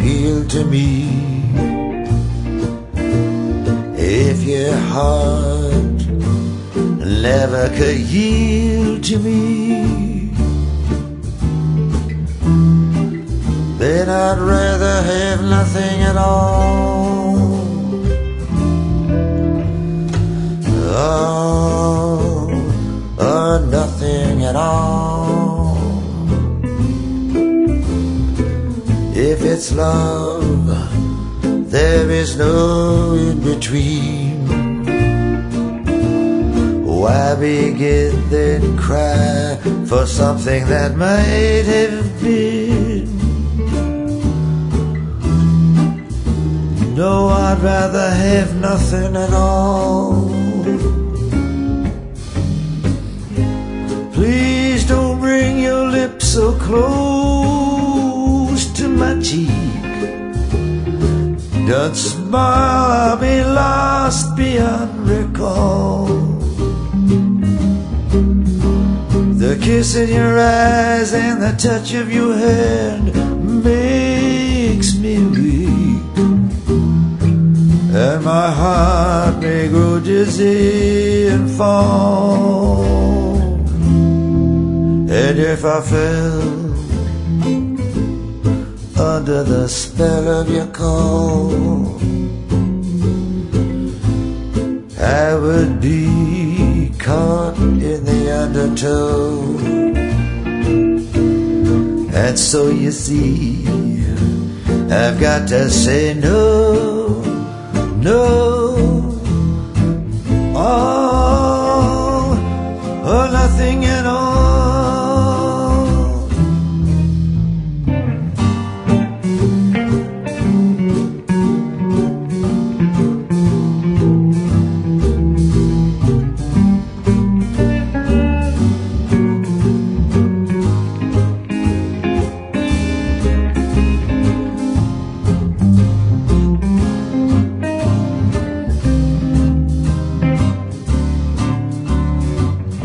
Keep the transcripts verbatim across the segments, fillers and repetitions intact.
appeal to me. If your heart never could yield to me, then I'd rather have nothing at all. Oh, or nothing at all. If it's love, there is no in between. Why begin then cry for something that might have been? No, I'd rather have nothing at all. Please don't bring your lips so close to my cheek. Don't smile, I'll be lost beyond recall. The kiss in your eyes and the touch of your hand makes me weak, and my heart may grow dizzy and fall. And if I fell under the spell of your call, I would be caught in the undertow. And so you see, I've got to say no, no, all or nothing at all.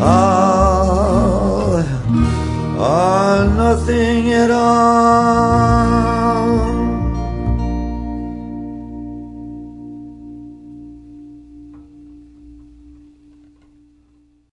All or nothing at all.